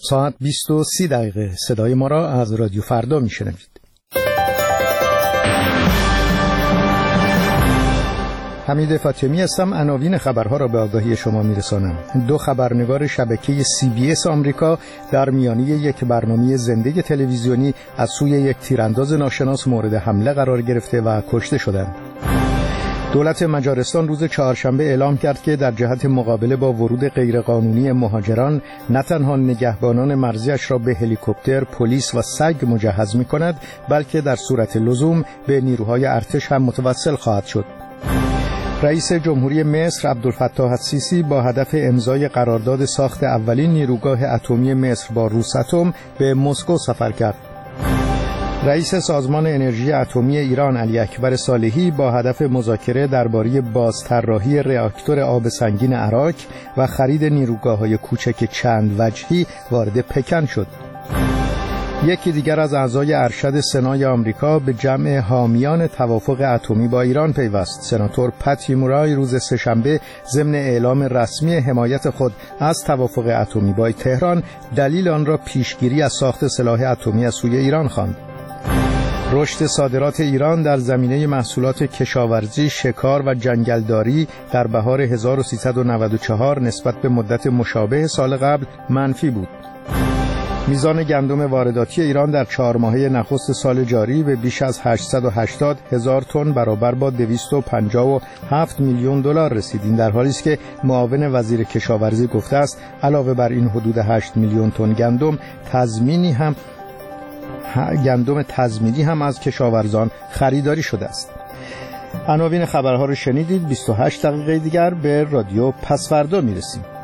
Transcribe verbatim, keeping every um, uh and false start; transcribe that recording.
ساعت بیست و سی دقیقه صدای ما را از رادیو فردا میشنوید. حمید فاطمی هستم. عناوین خبرها را به آگاهی شما میرسانم. دو خبرنگار شبکه سی بی اس آمریکا در میانی یک برنامه زنده تلویزیونی از سوی یک تیرانداز ناشناس مورد حمله قرار گرفته و کشته شدند. دولت مجارستان روز چهارشنبه اعلام کرد که در جهت مقابله با ورود غیرقانونی مهاجران نه تنها نگهبانان مرزیش را به هلیکوپتر، پلیس و سگ مجهز می‌کند، بلکه در صورت لزوم به نیروهای ارتش هم متوسل خواهد شد. رئیس جمهوری مصر عبدالفتاح السیسی با هدف امضای قرارداد ساخت اولین نیروگاه اتمی مصر با روساتم به مسکو سفر کرد. رئیس سازمان انرژی اتمی ایران علی اکبر صالحی با هدف مذاکره درباره بازطراحی راکتور آب سنگین عراق و خرید نیروگاه‌های کوچک چند وجهی وارد پکن شد. یکی دیگر از اعضای ارشد سنای آمریکا به جمع حامیان توافق اتمی با ایران پیوست. سناتور پتی مورای روز سه‌شنبه ضمن اعلام رسمی حمایت خود از توافق اتمی با تهران دلیل آن را پیشگیری از ساخت سلاح اتمی از سوی ایران خواند. رشد صادرات ایران در زمینه محصولات کشاورزی، شکار و جنگلداری در بهار هزار و سیصد و نود و چهار نسبت به مدت مشابه سال قبل منفی بود. میزان گندم وارداتی ایران در چهار ماهه نخست سال جاری به بیش از هشتصد و هشتاد هزار تن برابر با دویست و پنجاه و هفت میلیون دلار رسید. این در حالی است که معاون وزیر کشاورزی گفته است علاوه بر این حدود هشت میلیون تن گندم تضمینی هم گندم تضمینی هم از کشاورزان خریداری شده است. عناوین خبرها رو شنیدید. بیست و هشت دقیقه دیگر به رادیو پسفردا میرسیم.